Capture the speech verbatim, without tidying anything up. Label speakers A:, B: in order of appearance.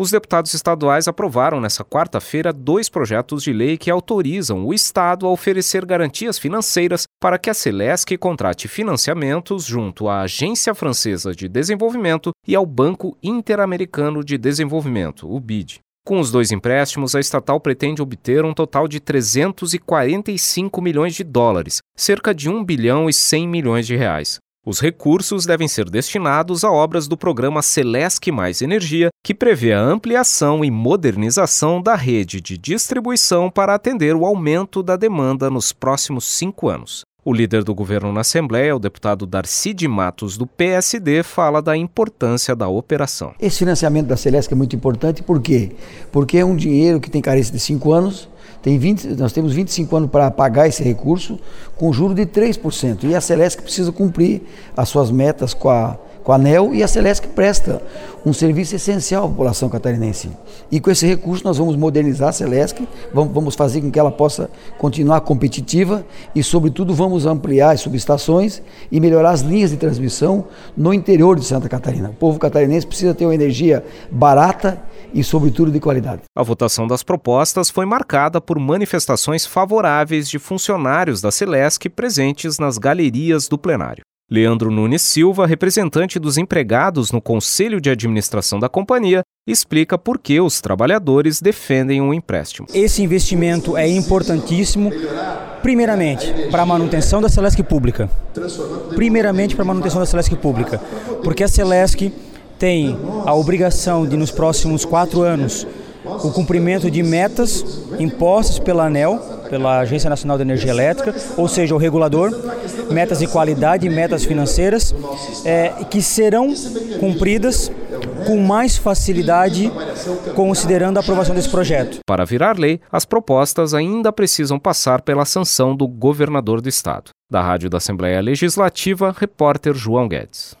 A: Os deputados estaduais aprovaram nesta quarta-feira dois projetos de lei que autorizam o Estado a oferecer garantias financeiras para que a Celesc contrate financiamentos junto à Agência Francesa de Desenvolvimento e ao Banco Interamericano de Desenvolvimento, o B I D. Com os dois empréstimos, a estatal pretende obter um total de trezentos e quarenta e cinco milhões de dólares, cerca de um bilhão e cem milhões de reais. Os recursos devem ser destinados a obras do programa Celesc Mais Energia, que prevê a ampliação e modernização da rede de distribuição para atender o aumento da demanda nos próximos cinco anos. O líder do governo na Assembleia, o deputado Darcy de Matos, do P S D, fala da importância da operação.
B: Esse financiamento da Celesc é muito importante, por quê? Porque é um dinheiro que tem carência de cinco anos, tem vinte, nós temos vinte e cinco anos para pagar esse recurso com juro de três por cento. E a Celesc precisa cumprir as suas metas com a, com a ANEEL, e a Celesc presta um serviço essencial à população catarinense. E com esse recurso nós vamos modernizar a Celesc, vamos, vamos fazer com que ela possa continuar competitiva e, sobretudo, vamos ampliar as subestações e melhorar as linhas de transmissão no interior de Santa Catarina. O povo catarinense precisa ter uma energia barata e, sobretudo, de qualidade.
A: A votação das propostas foi marcada por manifestações favoráveis de funcionários da Celesc presentes nas galerias do plenário. Leandro Nunes Silva, representante dos empregados no Conselho de Administração da companhia, explica por que os trabalhadores defendem um empréstimo.
C: Esse investimento é importantíssimo, primeiramente, para a manutenção da Celesc Pública. Primeiramente, para a manutenção da Celesc Pública, porque a Celesc tem a obrigação de, nos próximos quatro anos, o cumprimento de metas impostas pela ANEEL, pela Agência Nacional de Energia Elétrica, ou seja, o regulador, metas de qualidade e metas financeiras, é, que serão cumpridas com mais facilidade, considerando a aprovação desse projeto.
A: Para virar lei, as propostas ainda precisam passar pela sanção do governador do estado. Da Rádio da Assembleia Legislativa, repórter João Guedes.